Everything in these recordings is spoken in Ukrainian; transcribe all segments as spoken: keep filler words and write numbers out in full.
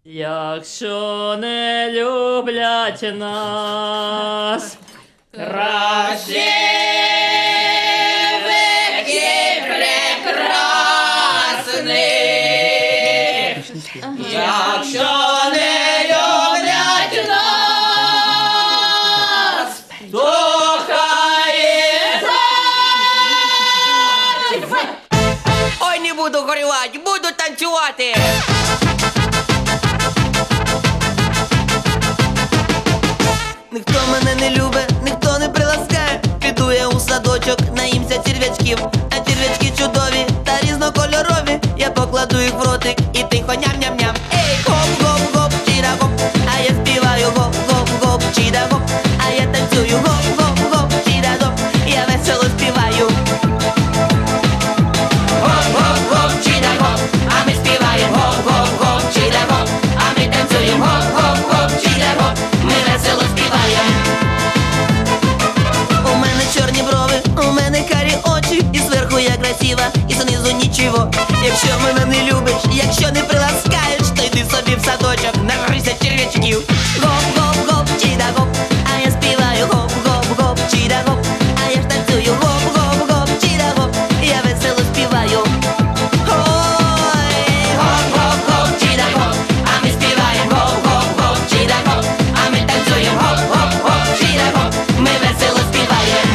Якщо не люблять нас, краще веки прекрасних. Якщо не люблять нас, то хай і так. Ой, не буду горювати, буду танцювати. Ніхто мене не любить, ніхто не приласкає. Піду я у садочок, наїмся черв'ячків. А черв'ячки чудові та різнокольорові. Я покладу їх в ротик і тихо ням-ням-ням. Ей, гоп-гоп-гоп, чіда-гоп, а я співаю гоп-гоп-гоп, чіда-гоп, а я танцюю гоп-гоп-гоп, чіда-гоп, я весело співаю. Гоп-гоп-гоп, чіда-гоп, а ми співаємо гоп-гоп-гоп, чіда-гоп, а ми танцюємо гоп-гоп-гоп, чіда-гоп, ми весело співаємо. У мене чорні брови, у мене карі очі, і зверху я красива, і знизу нічого. Якщо мене не любиш, якщо не приласкаєш, то йди собі в садочок, нагрися черв'ячків. Гоп-гоп-гоп, чіда-гоп, а я співаю гоп-гоп-гоп, чіда-гоп, а я ж танцюю гоп-гоп-гоп, чіда-гоп, я весело співаю. Ой, гоп-гоп-гоп, чіда-гоп, а ми співаємо гоп-гоп-гоп, чіда-гоп, а ми танцюємо гоп-гоп-гоп, чіда-гоп, ми весело співаємо.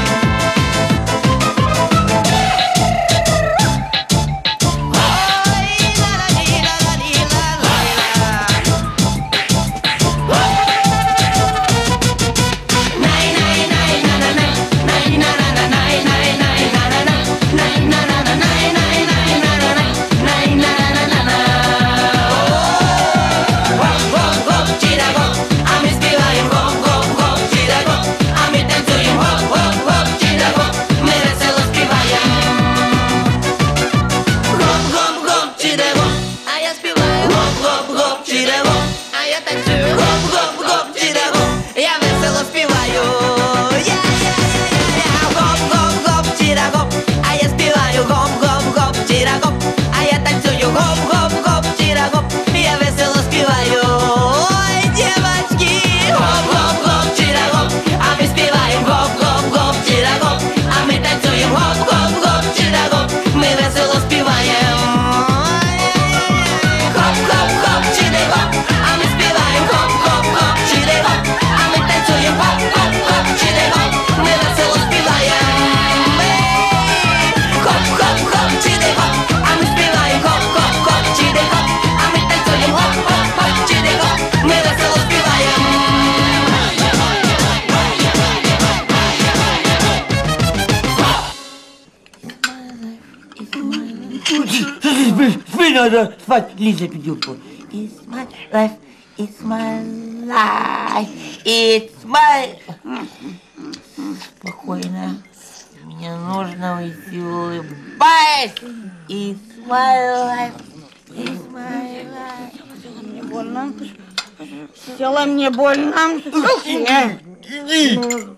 Спи, надо спать. Лиза, пидюльку. It's my life, it's my life, it's my... Спокойно. Мне нужно уйти улыбаясь. It's my life, it's my life. Мне больно. Села мне больно. Иди.